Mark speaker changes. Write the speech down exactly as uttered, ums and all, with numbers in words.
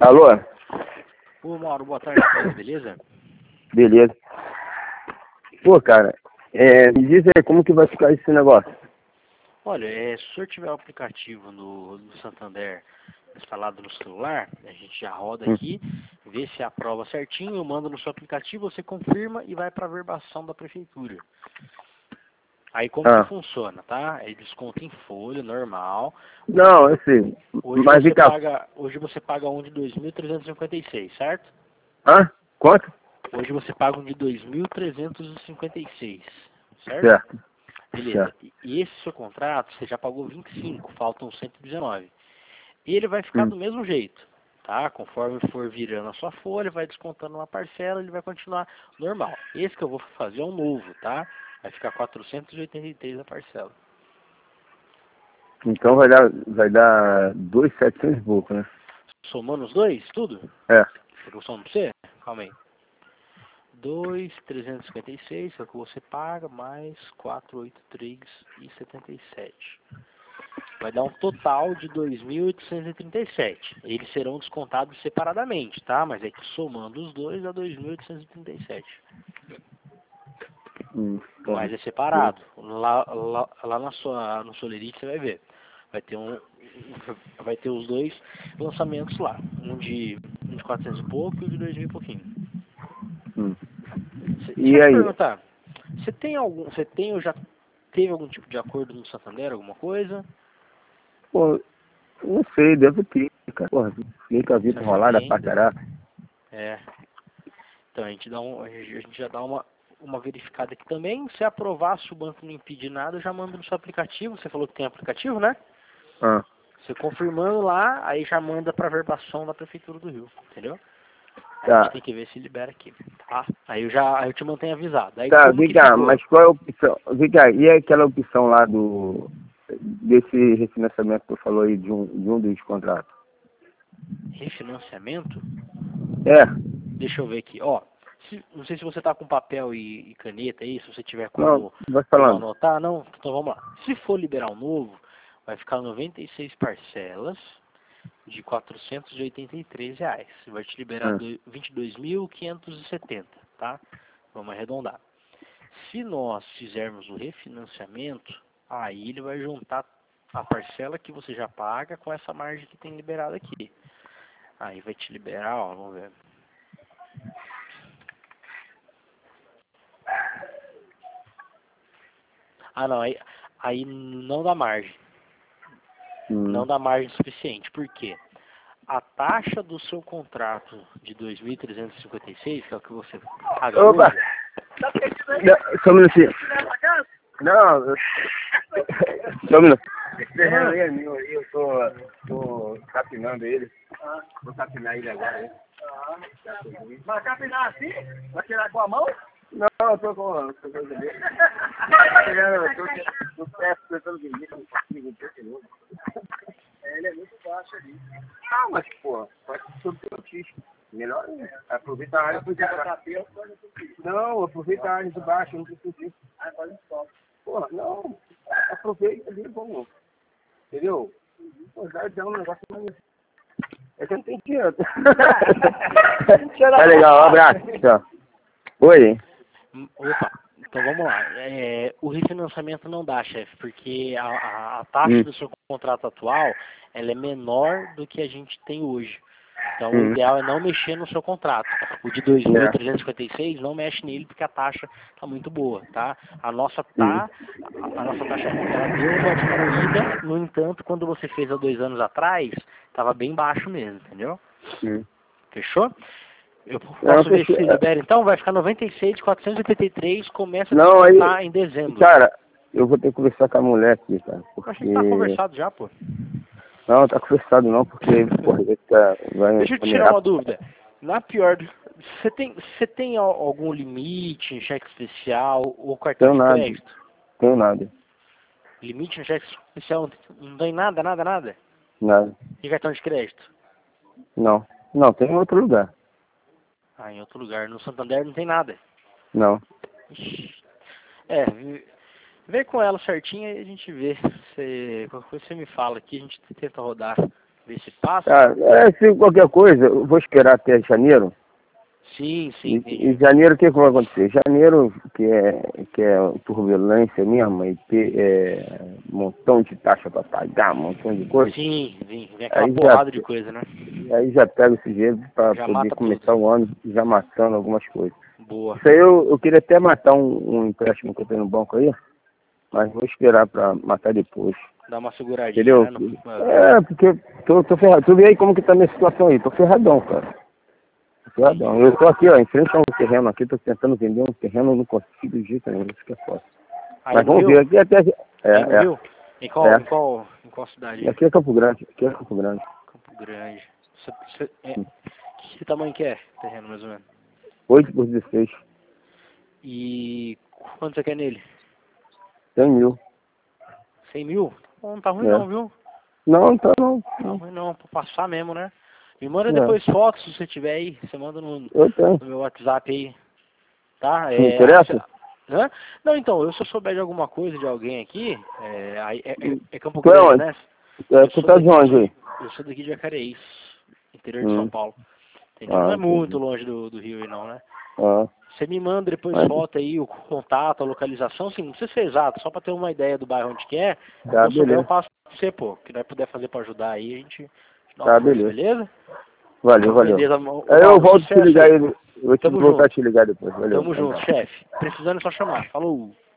Speaker 1: Alô?
Speaker 2: Ô, Mauro, boa tarde, beleza?
Speaker 1: Beleza. Pô, cara, é, me diz aí como que vai ficar esse negócio.
Speaker 2: Olha, é, se o senhor tiver o aplicativo no, no Santander instalado no celular, a gente já roda
Speaker 1: Hum.
Speaker 2: aqui, vê se aprova certinho, eu mando no seu aplicativo, você confirma e vai para a verbação da prefeitura. Aí como
Speaker 1: Ah.
Speaker 2: que funciona, tá? É desconto em folha, normal.
Speaker 1: Não, eu sei.
Speaker 2: Hoje
Speaker 1: Mas
Speaker 2: você
Speaker 1: vem cá.
Speaker 2: paga, hoje você paga um de dois mil trezentos e cinquenta e seis, certo?
Speaker 1: Hã? Quanto?
Speaker 2: Hoje você paga um de dois mil trezentos e cinquenta e seis, certo?
Speaker 1: Certo.
Speaker 2: Beleza.
Speaker 1: Certo.
Speaker 2: E e esse seu contrato, você já pagou vinte e cinco, faltam cento e dezenove. E ele vai ficar
Speaker 1: Hum.
Speaker 2: do mesmo jeito, tá? Conforme for virando a sua folha, vai descontando uma parcela, ele vai continuar normal. Esse que eu vou fazer é um novo, tá? Vai ficar quatrocentos e oitenta e três a parcela.
Speaker 1: Então vai dar, vai dar dois mil e setecentos e pouco, né?
Speaker 2: Somando os dois, tudo?
Speaker 1: É.
Speaker 2: Quer que eu somo pra você? Calma aí. dois mil trezentos e cinquenta e seis, que é o que você paga, mais quatrocentos e oitenta e três e setenta e sete. Vai dar um total de dois mil oitocentos e trinta e sete. Eles serão descontados separadamente, tá? Mas é que somando os dois dá dois mil oitocentos e trinta e sete.
Speaker 1: Hum. Bom.
Speaker 2: Mas é separado. Lá, lá, lá na sua, no Solerite você vai ver. Vai ter um, vai ter os dois lançamentos lá. Um de, um de quatrocentos e pouco e o de dois mil e pouquinho.
Speaker 1: Hum.
Speaker 2: Cê, deixa
Speaker 1: E
Speaker 2: eu te
Speaker 1: aí?
Speaker 2: perguntar. Você tem algum, você tem ou já teve algum tipo de acordo no Santander, alguma coisa?
Speaker 1: Pô, não sei, deve ter, cara. Porra, fica a
Speaker 2: Você
Speaker 1: vida
Speaker 2: acha que
Speaker 1: enrolada
Speaker 2: tem?
Speaker 1: pra caraca.
Speaker 2: É. Então a gente dá um, a gente, a gente já dá uma, uma verificada aqui também. Se aprovar, se o banco não impedir nada, eu já mando no seu aplicativo. Você falou que tem aplicativo, né?
Speaker 1: Ah.
Speaker 2: Você confirmando lá, aí já manda pra verbação da Prefeitura do Rio, entendeu? Aí a
Speaker 1: Tá.
Speaker 2: gente tem que ver se libera aqui, tá? Aí eu já, aí eu te mantenho avisado. Aí
Speaker 1: Tá,
Speaker 2: como
Speaker 1: vem
Speaker 2: que
Speaker 1: cá,
Speaker 2: ficou?
Speaker 1: mas qual é a opção? Vem cá, e aquela opção lá do desse refinanciamento que tu falou aí de um, de um dos contratos?
Speaker 2: Refinanciamento?
Speaker 1: É.
Speaker 2: Deixa eu ver aqui, ó. Se, não sei se você tá com papel e, e caneta aí, se você tiver
Speaker 1: Não,
Speaker 2: como,
Speaker 1: vai
Speaker 2: como
Speaker 1: falando.
Speaker 2: anotar, não? Então vamos lá. Se for liberar um novo, vai ficar noventa e seis parcelas de quatrocentos e oitenta e três reais. Vai te liberar
Speaker 1: Hum.
Speaker 2: do- vinte e dois mil quinhentos e setenta, tá? Vamos arredondar. Se nós fizermos o refinanciamento, aí ele vai juntar a parcela que você já paga com essa margem que tem liberado aqui. Aí vai te liberar, ó, vamos ver. Ah, não, aí, aí não dá margem.
Speaker 1: Hum.
Speaker 2: Não dá margem suficiente. Por quê? A taxa do seu contrato de dois mil trezentos e cinquenta e seis, que é o que você paga
Speaker 1: Opa!
Speaker 2: hoje.
Speaker 1: Não, só um minutinho. Não, eu- só um minuto. Esse
Speaker 2: Não.
Speaker 1: é meu aí, eu tô, tô capinando ele. Vou capinar ele agora, hein?
Speaker 3: Vai capinar assim? Vai tirar com a mão?
Speaker 1: Não, eu tô com... Tô com ele. Eu tô tô perto, tentando vender, não consigo, não consigo.
Speaker 3: É, ele é muito baixo ali.
Speaker 1: Ah, mas, pô, pode ser sobre o autismo. Melhor aproveita a área do baixo. Não, aproveita a área de baixo, não precisa sentir.
Speaker 3: Ah, faz um stop.
Speaker 1: Pô, não, aproveita ali, vamos. Entendeu? Pô, dá, dá um negócio mais. É que eu não tenho dinheiro. Tá legal, um abraço. Tchau. Oi.
Speaker 2: Hum, Opa, então vamos lá. É, o refinanciamento não dá, chefe, porque a, a, a taxa
Speaker 1: Hum.
Speaker 2: do seu contrato atual ela é menor do que a gente tem hoje. Então o
Speaker 1: Hum.
Speaker 2: ideal é não mexer no seu contrato. O de dois mil
Speaker 1: É.
Speaker 2: trezentos e cinquenta e seis não mexe nele porque a taxa está muito boa, tá? A nossa
Speaker 1: Hum.
Speaker 2: tá, a, a nossa taxa ela deu uma diminuída, no entanto, quando você fez há dois anos atrás, estava bem baixo mesmo, entendeu?
Speaker 1: Hum.
Speaker 2: Fechou? Eu
Speaker 1: Não,
Speaker 2: posso ver
Speaker 1: fechou.
Speaker 2: se libera então? Vai ficar noventa e seis de quatrocentos e oitenta e três, começa a
Speaker 1: Não, aí,
Speaker 2: descontar em dezembro.
Speaker 1: cara, eu vou ter que conversar com a mulher aqui, cara.
Speaker 2: Eu achei
Speaker 1: Porque.
Speaker 2: que tá conversado já, pô.
Speaker 1: Não, tá conversado não, porque, porra, ele tá, vai
Speaker 2: Deixa eu te tirar
Speaker 1: onerar.
Speaker 2: uma dúvida. Na pior, você tem, você tem al- algum limite em cheque especial ou cartão
Speaker 1: Tenho
Speaker 2: de
Speaker 1: nada,
Speaker 2: crédito?
Speaker 1: tenho nada,
Speaker 2: Limite no cheque especial não tem nada, nada, nada?
Speaker 1: nada.
Speaker 2: E cartão de crédito?
Speaker 1: Não, não, tem em outro lugar.
Speaker 2: Ah, em outro lugar. No Santander não tem nada.
Speaker 1: Não.
Speaker 2: Ixi. É, vê vê com ela certinho e a gente vê. Se, qualquer coisa você me fala aqui, a gente tenta rodar. Ver se passa?
Speaker 1: Tá, é, se qualquer coisa, eu vou esperar até janeiro.
Speaker 2: Sim, sim.
Speaker 1: E, em janeiro, o que, que vai acontecer? Janeiro, que é, que é turbulência mesmo, e ter é, um montão de taxa para pagar, um montão de coisa.
Speaker 2: Sim, vem, vem aquela
Speaker 1: Aí
Speaker 2: porrada
Speaker 1: já,
Speaker 2: de coisa, né?
Speaker 1: aí já pega esse dinheiro para
Speaker 2: Já
Speaker 1: poder
Speaker 2: mata
Speaker 1: começar
Speaker 2: tudo.
Speaker 1: o ano já matando algumas coisas.
Speaker 2: Boa.
Speaker 1: Isso aí eu, eu queria até matar um, um empréstimo que eu tenho no banco aí, mas vou esperar para matar depois.
Speaker 2: Dá uma seguradinha,
Speaker 1: Entendeu?
Speaker 2: né? No...
Speaker 1: É, porque tô, tô ferrado. Tu vê aí como que tá a minha situação aí. Tô ferradão, cara. Tô ferradão. Eu tô aqui, ó, em frente a um terreno aqui, tô tentando vender um terreno, não consigo de jeito nenhum, isso que é foda.
Speaker 2: Aí
Speaker 1: Mas
Speaker 2: no
Speaker 1: vamos
Speaker 2: Rio?
Speaker 1: ver, aqui até... É,
Speaker 2: Aí no
Speaker 1: é.
Speaker 2: Rio? Em qual,
Speaker 1: É.
Speaker 2: em qual, em qual cidade?
Speaker 1: Aqui é Campo Grande, aqui é Campo Grande.
Speaker 2: Campo Grande. Você, você, é, que tamanho que é o terreno, mais ou menos?
Speaker 1: oito por dezesseis.
Speaker 2: E quanto você quer nele?
Speaker 1: cem mil.
Speaker 2: cem mil? Bom, não tá ruim
Speaker 1: É.
Speaker 2: não, viu?
Speaker 1: Não, tá não.
Speaker 2: Tá
Speaker 1: não.
Speaker 2: ruim não, pra passar mesmo, né? Me manda
Speaker 1: É.
Speaker 2: depois fotos, se você tiver aí. Você manda no,
Speaker 1: Eu tenho.
Speaker 2: no meu WhatsApp aí. Tá?
Speaker 1: Me
Speaker 2: É,
Speaker 1: interessa?
Speaker 2: acha- Hã? Não, então, eu se eu souber de alguma coisa de alguém aqui, é, aí é, é, é Campo
Speaker 1: Tu é
Speaker 2: Grande,
Speaker 1: onde?
Speaker 2: né?
Speaker 1: É,
Speaker 2: Eu
Speaker 1: tu
Speaker 2: sou
Speaker 1: tá de
Speaker 2: daqui
Speaker 1: onde
Speaker 2: de,
Speaker 1: aí?
Speaker 2: eu sou daqui de Jacareí, interior de São
Speaker 1: Hum.
Speaker 2: Paulo. Entendeu? Não
Speaker 1: Ah,
Speaker 2: é muito
Speaker 1: entendi.
Speaker 2: longe do, do Rio aí não, né?
Speaker 1: Ah.
Speaker 2: Você me manda depois
Speaker 1: Mas,
Speaker 2: foto aí, o contato, a localização, assim, não precisa ser exato, só pra ter uma ideia do bairro onde que é. Se
Speaker 1: tá,
Speaker 2: eu souber, eu
Speaker 1: beleza.
Speaker 2: passo pra você, pô. O que nós puder fazer pra ajudar aí, a gente dá uma
Speaker 1: Tá,
Speaker 2: força,
Speaker 1: beleza.
Speaker 2: beleza?
Speaker 1: Valeu, valeu.
Speaker 2: Beleza, ô
Speaker 1: Aí eu
Speaker 2: Valdo,
Speaker 1: volto a te
Speaker 2: sucesso
Speaker 1: ligar
Speaker 2: aí.
Speaker 1: aí. Eu vou te
Speaker 2: Tamo
Speaker 1: voltar a
Speaker 2: junto.
Speaker 1: te ligar depois. Valeu.
Speaker 2: Tamo junto, chefe. Precisando é só chamar. Falou.